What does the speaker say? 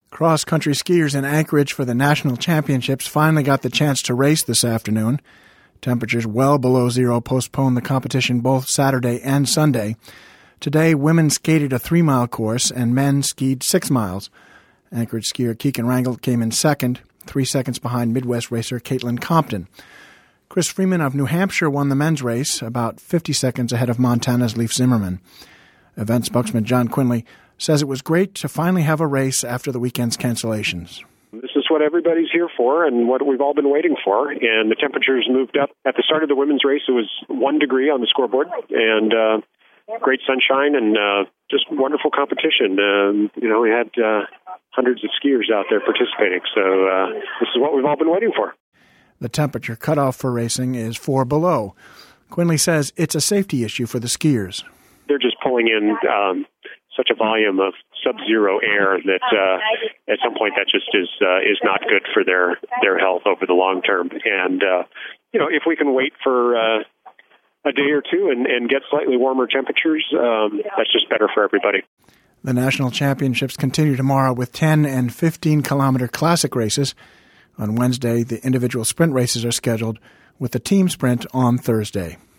Cross-country skiers in Anchorage for the national championships finally got the chance to race this afternoon. Temperatures well below zero postponed the competition both Saturday and Sunday. Today, women skated a 3-mile course and men skied 6 miles. Anchorage skier Keegan Rangel came in second, 3 seconds behind Midwest racer Caitlin Compton. Chris Freeman of New Hampshire won the men's race, about 50 seconds ahead of Montana's Leif Zimmerman. Event spokesman John Quinley says it was great to finally have a race after the weekend's cancellations. This is what everybody's here for and what we've all been waiting for. And the temperatures moved up. At the start of the women's race, it was 1 degree on the scoreboard and great sunshine and just wonderful competition. We had hundreds of skiers out there participating. So this is what we've all been waiting for. The temperature cutoff for racing is 4 below. Quinley says it's a safety issue for the skiers. They're just pulling in such a volume of sub-zero air that at some point that just is not good for their health over the long term. And, if we can wait for a day or two and get slightly warmer temperatures, that's just better for everybody. The national championships continue tomorrow with 10 and 15-kilometer classic races. On Wednesday, the individual sprint races are scheduled with the team sprint on Thursday.